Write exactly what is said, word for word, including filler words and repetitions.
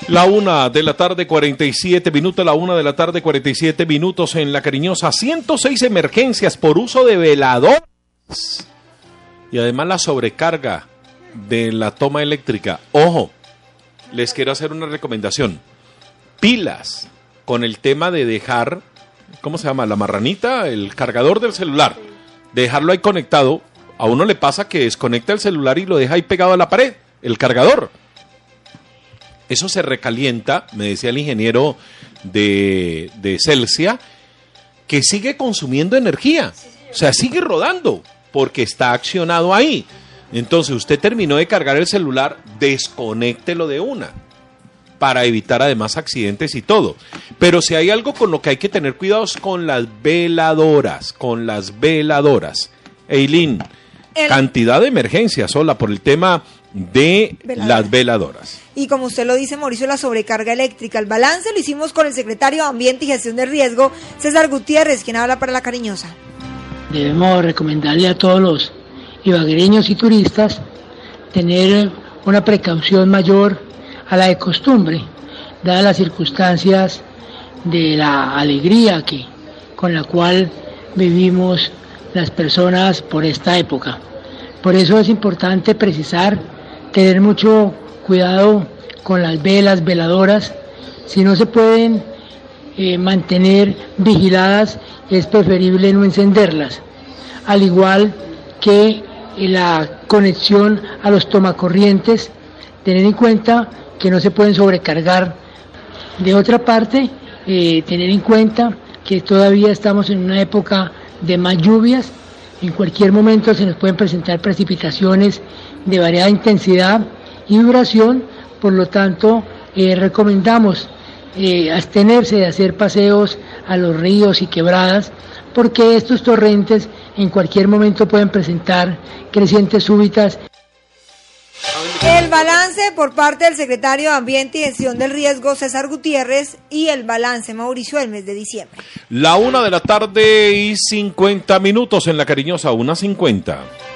La una de la tarde, cuarenta y siete minutos, la una de la tarde, cuarenta y siete minutos en La Cariñosa. ciento seis emergencias por uso de veladores. Y además la sobrecarga de la toma eléctrica. Ojo, les quiero hacer una recomendación. Pilas con el tema de dejar, ¿cómo se llama? La marranita, el cargador del celular. Dejarlo ahí conectado. A uno le pasa que desconecta el celular y lo deja ahí pegado a la pared, el cargador. Eso se recalienta, me decía el ingeniero de, de Celsia, que sigue consumiendo energía. O sea, sigue rodando porque está accionado ahí. Entonces, usted terminó de cargar el celular, desconéctelo de una para evitar además accidentes y todo. Pero si hay algo con lo que hay que tener cuidado es con las veladoras, con las veladoras. Eileen, el... cantidad de emergencias sola por el tema de Veladora. Las veladoras. Y como usted lo dice, Mauricio, la sobrecarga eléctrica. El balance lo hicimos con el secretario de Ambiente y Gestión de Riesgo, César Gutiérrez, quien habla para La Cariñosa. Debemos recomendarle a todos los ibaguereños y turistas tener una precaución mayor a la de costumbre, dadas las circunstancias de la alegría que, con la cual vivimos las personas por esta época. Por eso es importante precisar, tener mucho cuidado con las velas, veladoras. Si no se pueden eh, mantener vigiladas, es preferible no encenderlas. Al igual que eh, la conexión a los tomacorrientes, tener en cuenta que no se pueden sobrecargar. De otra parte, eh, tener en cuenta que todavía estamos en una época de más lluvias. En cualquier momento se nos pueden presentar precipitaciones de variada intensidad y duración, por lo tanto eh, recomendamos eh, abstenerse de hacer paseos a los ríos y quebradas, porque estos torrentes en cualquier momento pueden presentar crecientes súbitas. El balance por parte del secretario de Ambiente y Gestión del Riesgo, César Gutiérrez, y el balance, Mauricio, del mes de diciembre. La una de la tarde y cincuenta minutos en La Cariñosa, una cincuenta.